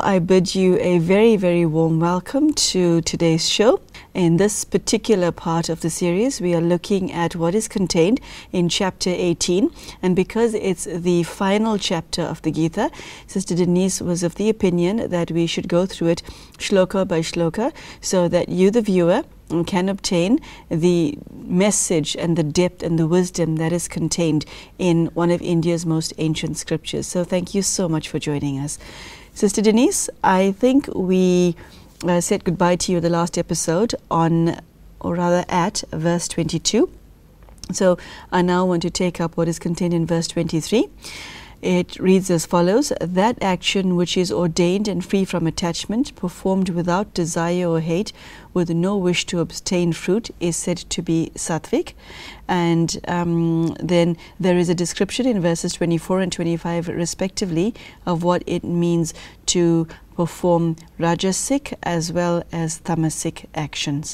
I bid you a very, very warm welcome to today's show. In this particular part of the series, we are looking at what is contained in chapter 18. And because it's the final chapter of the Gita, Sister Denise was of the opinion that we should go through it shloka by shloka so that you, the viewer, can obtain the message and the depth and the wisdom that is contained in one of India's most ancient scriptures. So thank you so much for joining us. Sister Denise, I think we said goodbye to you the last episode on, or rather at, verse 22. So I now want to take up what is contained in verse 23. It reads as follows: that action which is ordained and free from attachment, performed without desire or hate, with no wish to obtain fruit, is said to be sattvic. And then there is a description in verses 24 and 25 respectively of what it means to perform rajasic as well as tamasic actions.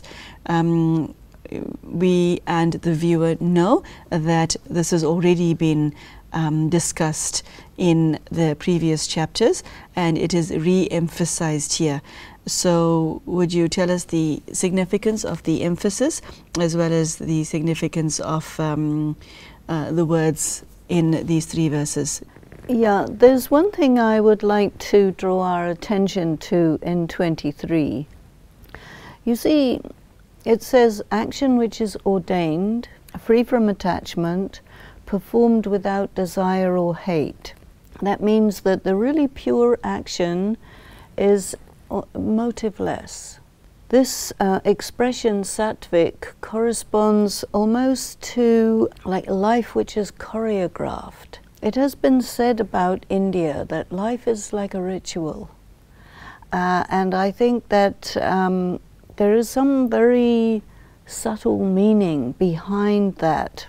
We and the viewer know that this has already been discussed in the previous chapters, and it is re-emphasized here. So would you tell us the significance of the emphasis as well as the significance of the words in these three verses? Yeah, there's one thing I would like to draw our attention to in 23. You see, it says action which is ordained, free from attachment, performed without desire or hate. That means that the really pure action is motiveless. This expression sattvic corresponds almost to like life which is choreographed. It has been said about India that life is like a ritual, and I think that there is some very subtle meaning behind that,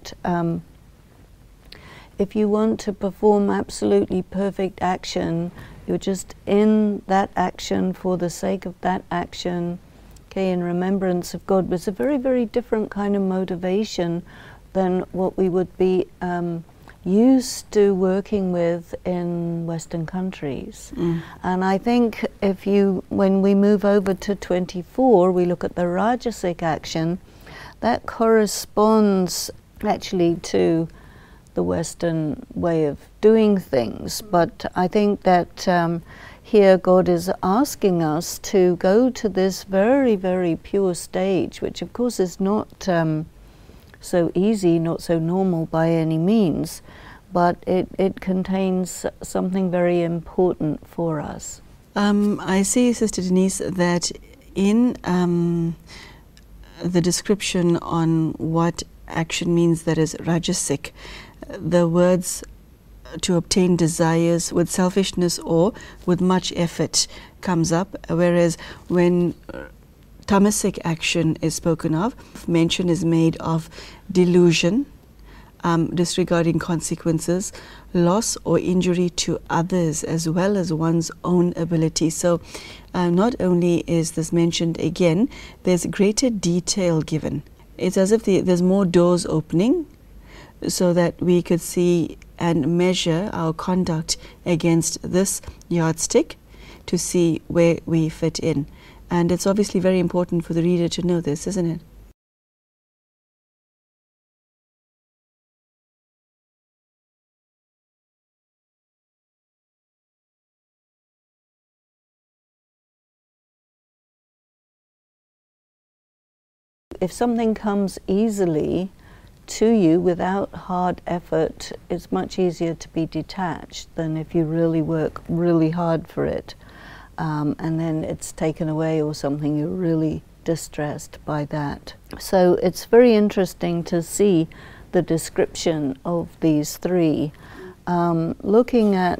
if you want to perform absolutely perfect action, you're just in that action for the sake of that action, okay, in remembrance of God. It's a very, very different kind of motivation than what we would be used to working with in Western countries. And I think when we move over to 24, we look at the rajasic action, that corresponds actually to the Western way of doing things. But I think that here God is asking us to go to this very, very pure stage, which of course is not so easy, not so normal by any means, but it contains something very important for us. I see, Sister Denise, that in the description on what action means that is rajasic, the words to obtain desires with selfishness or with much effort comes up, whereas when tamasic action is spoken of, mention is made of delusion, disregarding consequences, loss or injury to others as well as one's own ability. So not only is this mentioned again, there's greater detail given. It's as if there's more doors opening so that we could see and measure our conduct against this yardstick to see where we fit in. And it's obviously very important for the reader to know this, isn't it? If something comes easily to you without hard effort, it's much easier to be detached than if you really work really hard for it, and then it's taken away or something, you're really distressed by that. So it's very interesting to see the description of these three. Looking at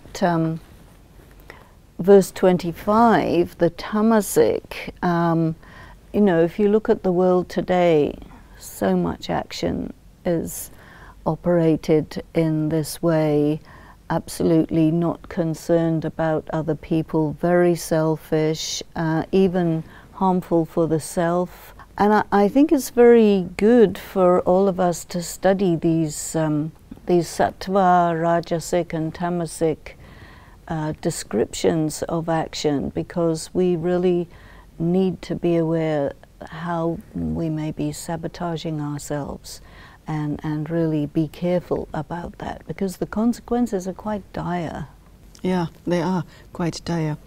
verse 25, the tamasic, you know, if you look at the world today, so much action is operated in this way, absolutely not concerned about other people, very selfish, even harmful for the self. And I think it's very good for all of us to study these sattva, rajasic and tamasic descriptions of action, because we really need to be aware how we may be sabotaging ourselves, and really be careful about that, because the consequences are quite dire. Yeah, they are quite dire.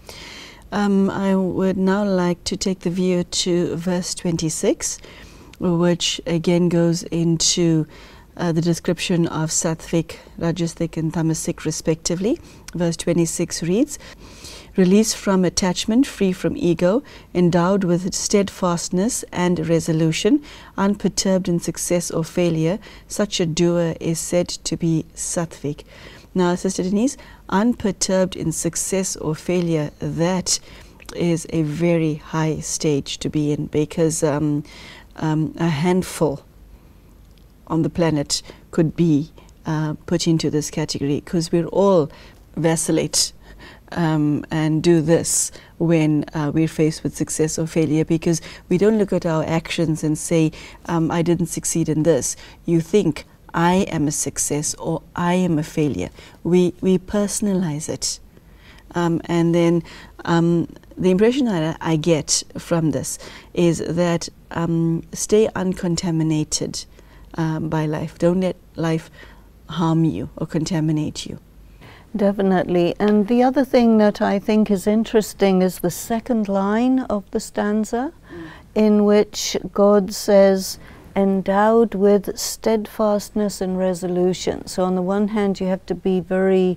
I would now like to take the view to verse 26, which again goes into the description of sattvic, rajasic and tamasic respectively. Verse 26 reads, "Released from attachment, free from ego, endowed with steadfastness and resolution, unperturbed in success or failure, such a doer is said to be sattvic." Now, Sister Denise, unperturbed in success or failure, that is a very high stage to be in, because a handful on the planet could be put into this category, because we're all vacillate and do this when we're faced with success or failure, because we don't look at our actions and say, I didn't succeed in this. You think, I am a success or I am a failure. We personalize it. And then the impression I get from this is that stay uncontaminated by life. Don't let life harm you or contaminate you. Definitely. And the other thing that I think is interesting is the second line of the stanza, in which God says, endowed with steadfastness and resolution. So on the one hand, you have to be very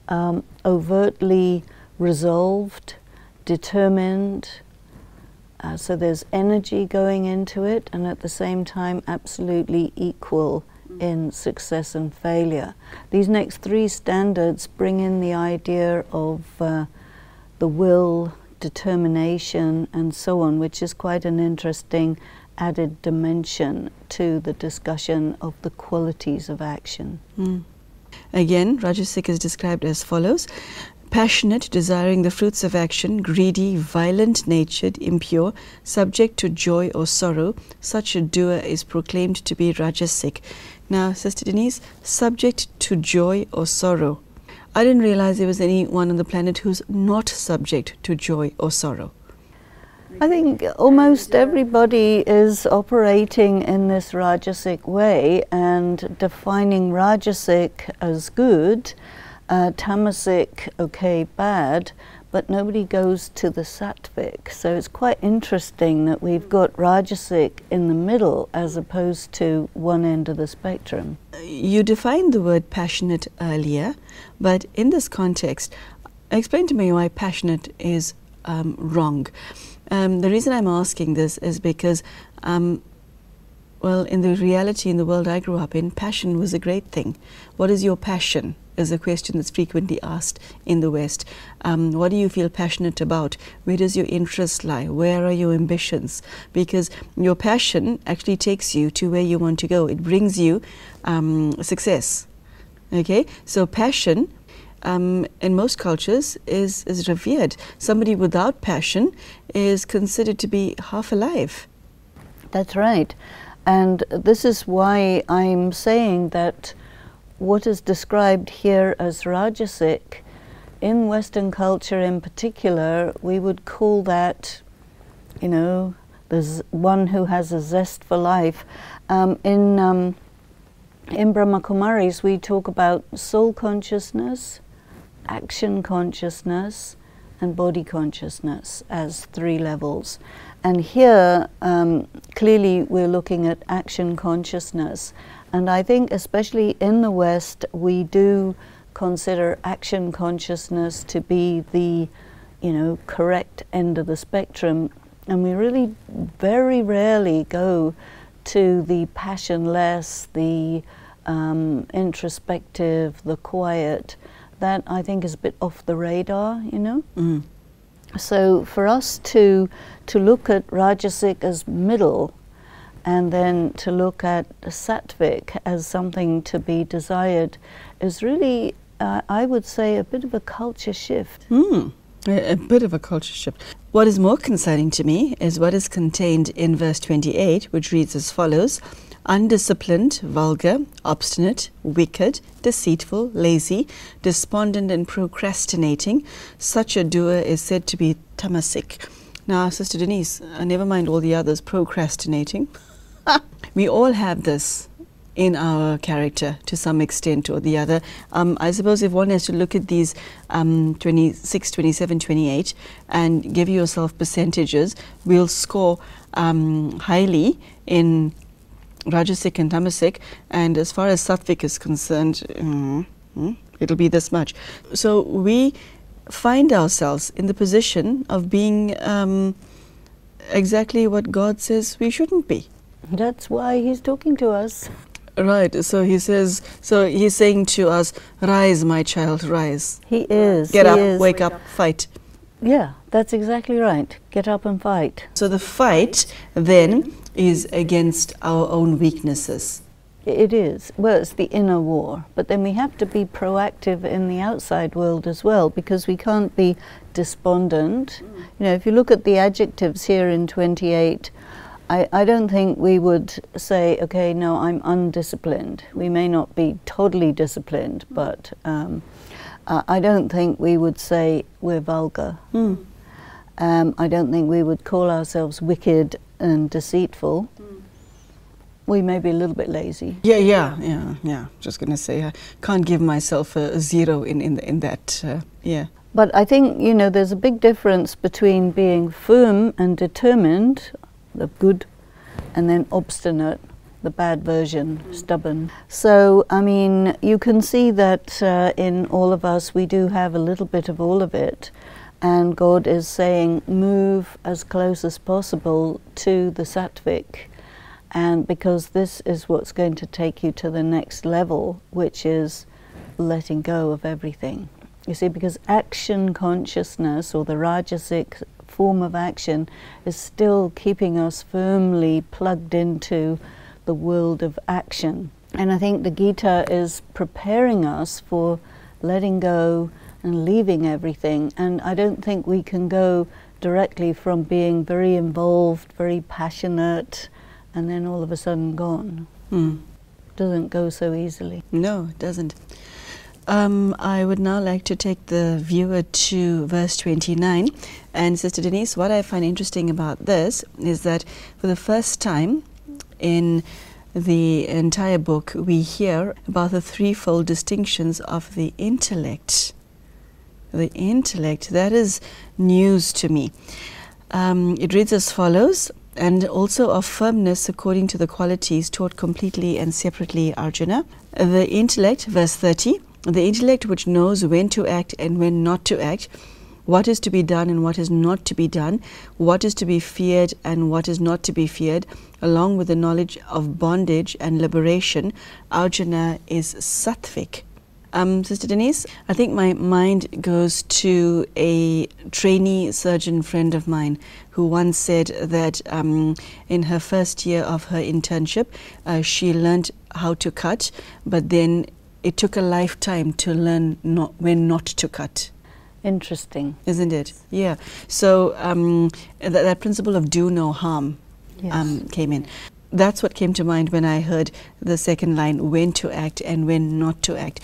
overtly resolved, determined, so there's energy going into it, and at the same time absolutely equal in success and failure. These next three standards bring in the idea of the will, determination, and so on, which is quite an interesting added dimension to the discussion of the qualities of action. Again, Rajasic is described as follows: passionate, desiring the fruits of action, greedy, violent-natured, impure, subject to joy or sorrow, such a doer is proclaimed to be Rajasic. Now, Sister Denise, subject to joy or sorrow. I didn't realize there was anyone on the planet who's not subject to joy or sorrow. I think almost everybody is operating in this Rajasic way and defining Rajasic as good, Tamasic, okay, bad, but nobody goes to the Sattvic. So it's quite interesting that we've got Rajasic in the middle as opposed to one end of the spectrum. You defined the word passionate earlier, but in this context, explain to me why passionate is wrong. The reason I'm asking this is because, well, in the reality in the world I grew up in, passion was a great thing. What is your passion? Is a question that's frequently asked in the West. What do you feel passionate about? Where does your interest lie? Where are your ambitions? Because your passion actually takes you to where you want to go. It brings you success. Okay, so passion in most cultures is revered. Somebody without passion is considered to be half alive. That's right. And this is why I'm saying that what is described here as Rajasic, in Western culture in particular, we would call that, you know, there's one who has a zest for life. In Brahma Kumaris, we talk about soul consciousness, action consciousness, and body consciousness as three levels. And here, clearly, we're looking at action consciousness. And I think, especially in the West, we do consider action consciousness to be the, you know, correct end of the spectrum. And we really very rarely go to the passionless, the introspective, the quiet. That, I think, is a bit off the radar, you know? So for us to look at Rajasic as middle, and then to look at Sattvic as something to be desired, is really, I would say, a bit of a culture shift. A bit of a culture shift. What is more concerning to me is what is contained in verse 28, which reads as follows: undisciplined, vulgar, obstinate, wicked, deceitful, lazy, despondent and procrastinating. Such a doer is said to be tamasik. Now, Sister Denise, never mind all the others, procrastinating. We all have this in our character to some extent or the other. I suppose if one has to look at these 26, 27, 28 and give yourself percentages, we'll score highly in Rajasic and Tamasic, and as far as Sattvic is concerned, it'll be this much. So we find ourselves in the position of being exactly what God says we shouldn't be. That's why He's talking to us. Right, so He says, so He's saying to us, rise, my child, rise. He is. Get he up, is. wake up, fight. Yeah, that's exactly right. Get up and fight. So the fight then is against our own weaknesses. It is. Well, it's the inner war. But then we have to be proactive in the outside world as well, because we can't be despondent. You know, if you look at the adjectives here in 28, I don't think we would say, okay, no, I'm undisciplined. We may not be totally disciplined, but I don't think we would say we're vulgar. I don't think we would call ourselves wicked and deceitful. We may be a little bit lazy. Yeah. Just going to say, I can't give myself a 0 in that, yeah. But I think, you know, there's a big difference between being firm and determined, the good, and then obstinate, the bad version, stubborn. So, I mean, you can see that in all of us we do have a little bit of all of it, and God is saying move as close as possible to the Sattvic, and because this is what's going to take you to the next level, which is letting go of everything. You see, because action consciousness, or the Rajasic form of action, is still keeping us firmly plugged into the world of action. And I think the Gita is preparing us for letting go and leaving everything. And I don't think we can go directly from being very involved, very passionate, and then all of a sudden gone. Doesn't go so easily. No, it doesn't. I would now like to take the viewer to verse 29. And Sister Denise, what I find interesting about this is that for the first time in the entire book, we hear about the threefold distinctions of the intellect. The intellect, that is news to me. It reads as follows: and also of firmness according to the qualities taught completely and separately, Arjuna. The intellect, verse 30, the intellect which knows when to act and when not to act, what is to be done and what is not to be done, what is to be feared and what is not to be feared, along with the knowledge of bondage and liberation, Arjuna is Sattvic. Sister Denise, I think my mind goes to a trainee surgeon friend of mine who once said that in her first year of her internship, she learned how to cut, but then it took a lifetime to learn when not to cut. Interesting. Isn't it? Yeah. So that principle of do no harm came in. That's what came to mind when I heard the second line, when to act and when not to act.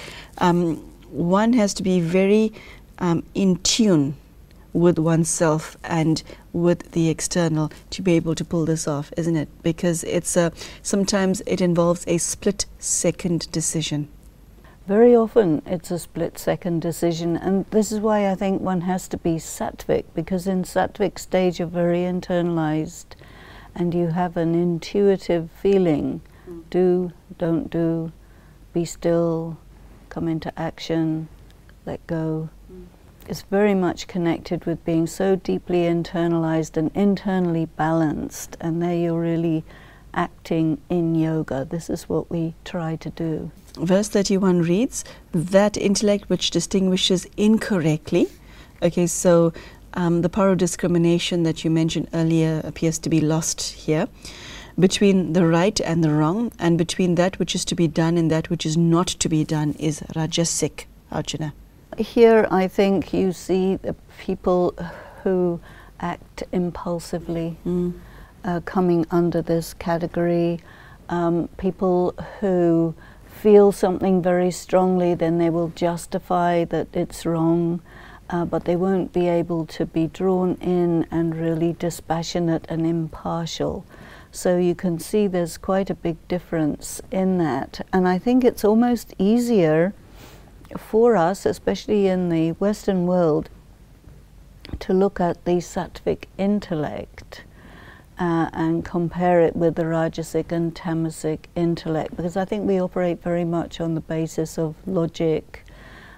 One has to be very in tune with oneself and with the external to be able to pull this off, isn't it? Because it's sometimes it involves a split-second decision. Very often it's a split-second decision, and this is why I think one has to be Sattvic, because in Sattvic stage you're very internalized and you have an intuitive feeling. Do, don't do, be still, come into action, let go. It's very much connected with being so deeply internalized and internally balanced, and there you're really acting in yoga. This is what we try to do. Verse 31 reads, that intellect which distinguishes incorrectly. Okay, so the power of discrimination that you mentioned earlier appears to be lost here, between the right and the wrong, and between that which is to be done and that which is not to be done, is Rajasic, Arjuna. Here I think you see the people who act impulsively coming under this category. People who feel something very strongly, then they will justify that it's wrong, but they won't be able to be drawn in and really dispassionate and impartial. So you can see there's quite a big difference in that. And I think it's almost easier for us, especially in the Western world, to look at the sattvic intellect and compare it with the rajasic and tamasic intellect, because I think we operate very much on the basis of logic,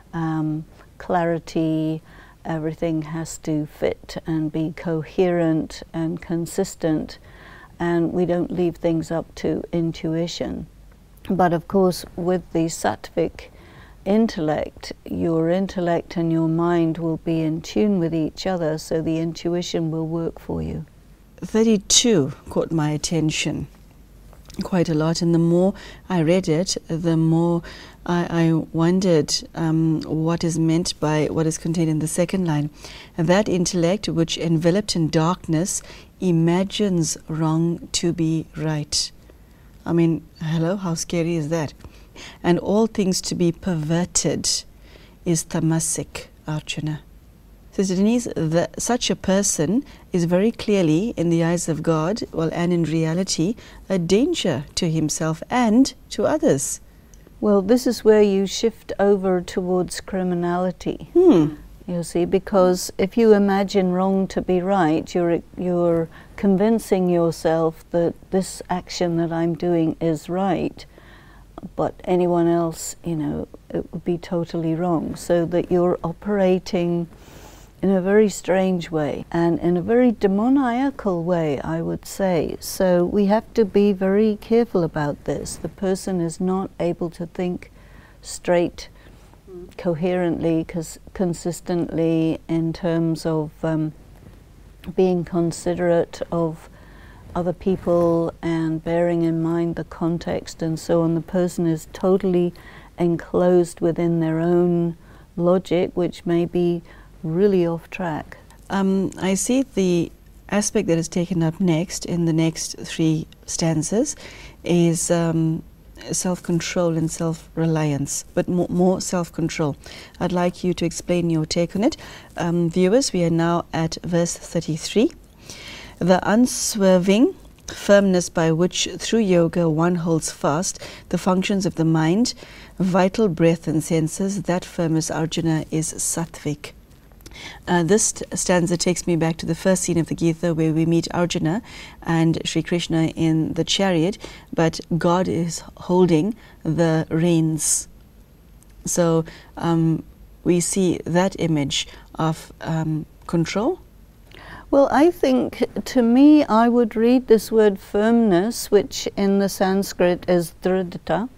clarity. Everything has to fit and be coherent and consistent, and we don't leave things up to intuition. But of course, with the sattvic intellect, your intellect and your mind will be in tune with each other, so the intuition will work for you. 32 caught my attention quite a lot, and the more I read it, the more I wondered what is meant by what is contained in the second line. That intellect which enveloped in darkness imagines wrong to be right. I mean, hello, how scary is that? And all things to be perverted is tamasic, Arjuna. Sister Denise, such a person is very clearly, in the eyes of God, well, and in reality, a danger to himself and to others. Well, this is where you shift over towards criminality. You see, because if you imagine wrong to be right, you're convincing yourself that this action that I'm doing is right, but anyone else, it would be totally wrong. So that you're operating in a very strange way and in a very demoniacal way, I would say. So we have to be very careful about this. The person is not able to think straight, coherently, consistently in terms of being considerate of other people and bearing in mind the context and so on. The person is totally enclosed within their own logic, which may be really off track. I see the aspect that is taken up next in the next 3 stanzas is self-control and self-reliance, but more self-control. I'd like you to explain your take on it. Viewers, we are now at verse 33. The unswerving firmness by which through yoga one holds fast the functions of the mind, vital breath and senses, that firmness, Arjuna, is sattvic. This stanza takes me back to the first scene of the Gita, where we meet Arjuna and Sri Krishna in the chariot, but God is holding the reins. So we see that image of control. Well, I think, to me, I would read this word firmness, which in the Sanskrit is dridhata,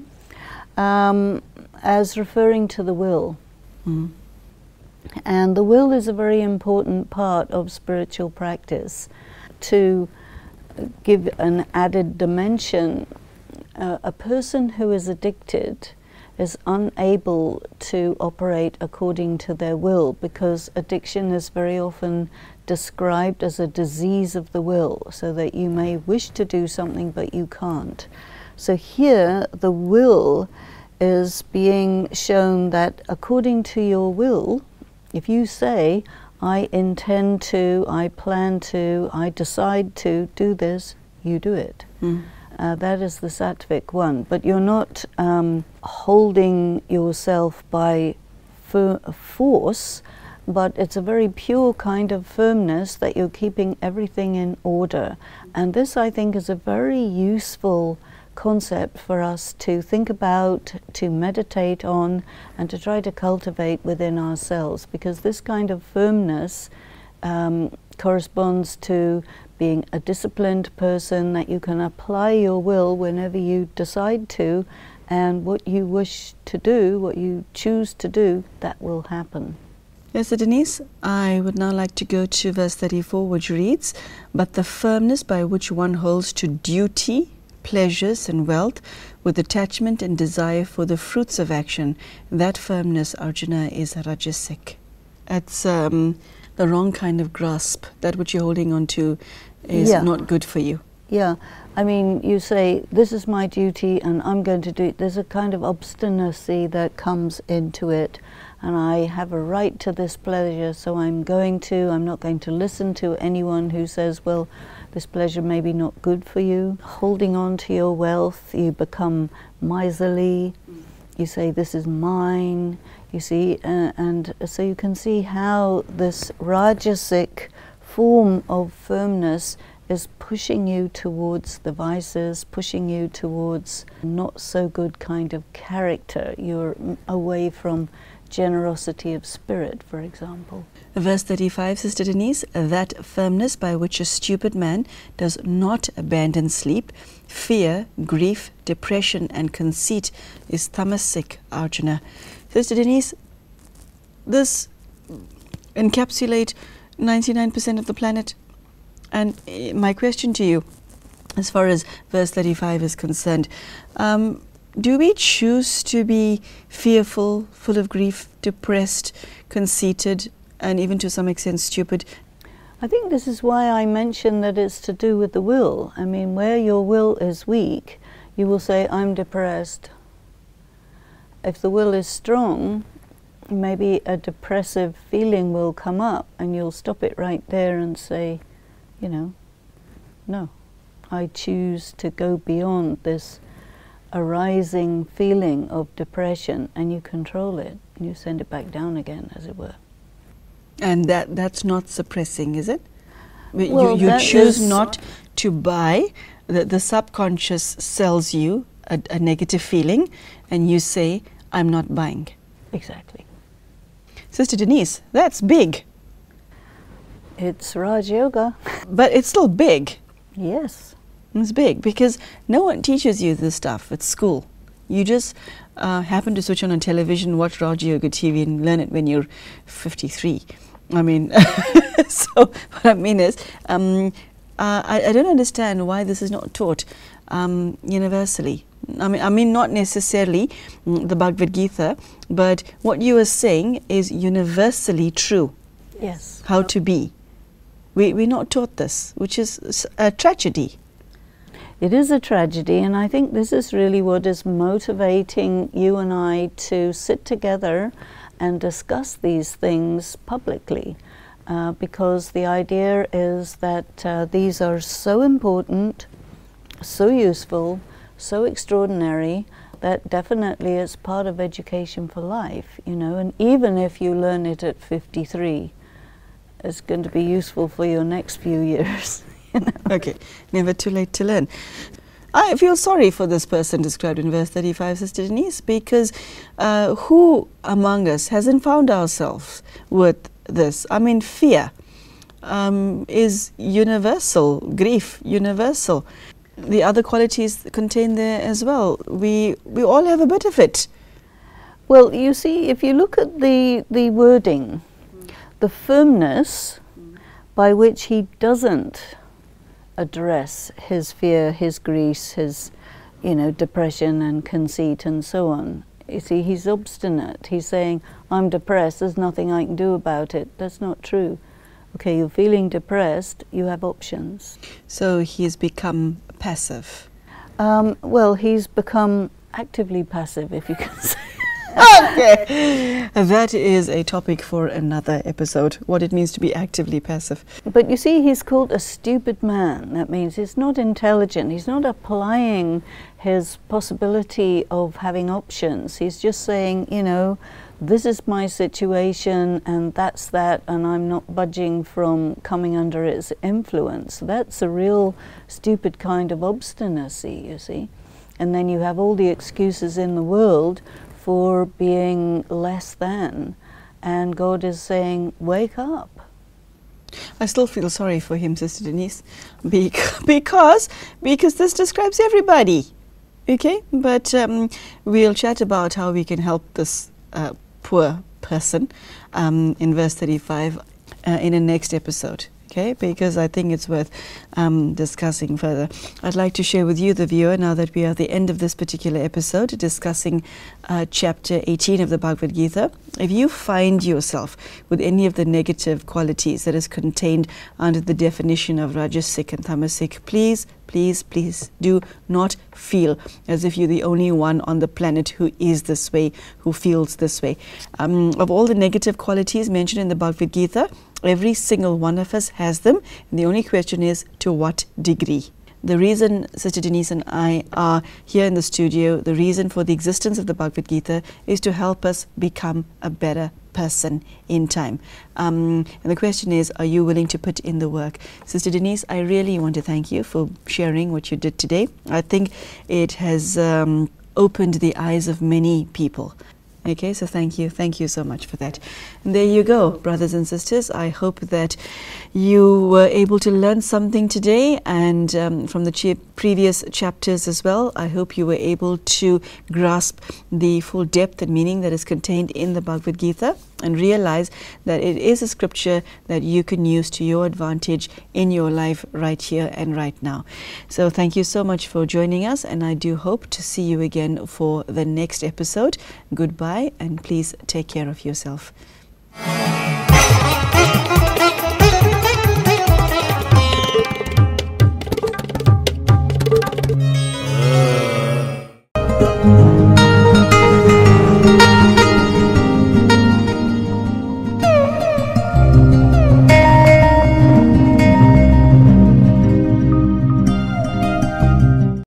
as referring to the will. And the will is a very important part of spiritual practice. To give an added dimension, a person who is addicted is unable to operate according to their will, because addiction is very often described as a disease of the will, so that you may wish to do something but you can't. So here the will is being shown that according to your will, if you say, I intend to, I plan to, I decide to do this, you do it. That is the sattvic one. But you're not holding yourself by force, but it's a very pure kind of firmness that you're keeping everything in order. And this, I think, is a very useful concept for us to think about, to meditate on, and to try to cultivate within ourselves, because this kind of firmness corresponds to being a disciplined person, that you can apply your will whenever you decide to, and what you wish to do, what you choose to do, that will happen. Yes, so Denise, I would now like to go to verse 34, which reads, but the firmness by which one holds to duty, pleasures and wealth, with attachment and desire for the fruits of action, that firmness, Arjuna, is rajasic. It's the wrong kind of grasp. That which you're holding on to is not good for you. Yeah, I mean, you say, this is my duty and I'm going to do it. There's a kind of obstinacy that comes into it. And I have a right to this pleasure, so I'm not going to listen to anyone who says, well, this pleasure may be not good for you. Holding on to your wealth, you become miserly. You say, this is mine, you see, and so you can see how this Rajasic form of firmness is pushing you towards the vices, pushing you towards not so good kind of character. You're away from generosity of spirit, for example. Verse 35, Sister Denise, that firmness by which a stupid man does not abandon sleep, fear, grief, depression and conceit is tamasic, Arjuna. Sister Denise, this encapsulate 99% of the planet. And my question to you, as far as verse 35 is concerned, do we choose to be fearful, full of grief, depressed, conceited, and even to some extent stupid? I think this is why I mentioned that it's to do with the will. I mean, where your will is weak, you will say, I'm depressed. If the will is strong, maybe a depressive feeling will come up and you'll stop it right there and say, you know, no, I choose to go beyond this arising feeling of depression, and you control it, and you send it back down again, as it were. And that's not suppressing, is it? Well, you choose not to buy, the subconscious sells you a negative feeling, and you say, I'm not buying. Exactly. Sister Denise, that's big. It's Raj Yoga. But it's still big. Yes. It's big because no one teaches you this stuff at school. You just happen to switch on a television, watch Raj Yoga TV and learn it when you're 53. I mean, so what I mean is, I don't understand why this is not taught universally. I mean, not necessarily the Bhagavad Gita, but what you are saying is universally true. Yes. How to be. We're not taught this, which is a tragedy. It is a tragedy, and I think this is really what is motivating you and I to sit together and discuss these things publicly, because the idea is that these are so important, so useful, so extraordinary, that definitely is part of education for life, you know, and even if you learn it at 53, it's going to be useful for your next few years. You know? Okay, never too late to learn. I feel sorry for this person described in verse 35, Sister Denise, because who among us hasn't found ourselves with this? I mean, fear is universal, grief universal. The other qualities contained there as well. We all have a bit of it. Well, you see, if you look at the wording, the firmness by which he doesn't address his fear, his grief, his, you know, depression and conceit and so on. You see, he's obstinate. He's saying, I'm depressed, there's nothing I can do about it. That's not true. Okay, you're feeling depressed, you have options. So he's become passive. Well, he's become actively passive, if you can say. Okay, that is a topic for another episode, what it means to be actively passive. But you see, he's called a stupid man. That means he's not intelligent. He's not applying his possibility of having options. He's just saying, you know, this is my situation and that's that, and I'm not budging from coming under its influence. That's a real stupid kind of obstinacy, you see. And then you have all the excuses in the world for being less than, and God is saying, wake up. I still feel sorry for him, Sister Denise, because this describes everybody. Okay, but we'll chat about how we can help this poor person in verse 35 in the next episode. Okay, because I think it's worth discussing further. I'd like to share with you, the viewer, now that we are at the end of this particular episode, discussing chapter 18 of the Bhagavad Gita. If you find yourself with any of the negative qualities that is contained under the definition of Rajasic and Tamasic, please do not feel as if you're the only one on the planet who is this way, who feels this way. Of all the negative qualities mentioned in the Bhagavad Gita, every single one of us has them, and the only question is to what degree. The reason Sister Denise and I are here in the studio, the reason for the existence of the Bhagavad Gita, is to help us become a better person in time. And the question is, are you willing to put in the work? Sister Denise, I really want to thank you for sharing what you did today. I think it has opened the eyes of many people. Okay, so thank you so much for that. And there you go, brothers and sisters. I hope that you were able to learn something today, and from the previous chapters as well. I hope you were able to grasp the full depth and meaning that is contained in the Bhagavad Gita, and realize that it is a scripture that you can use to your advantage in your life right here and right now. So thank you so much for joining us, and I do hope to see you again for the next episode. Goodbye, and please take care of yourself.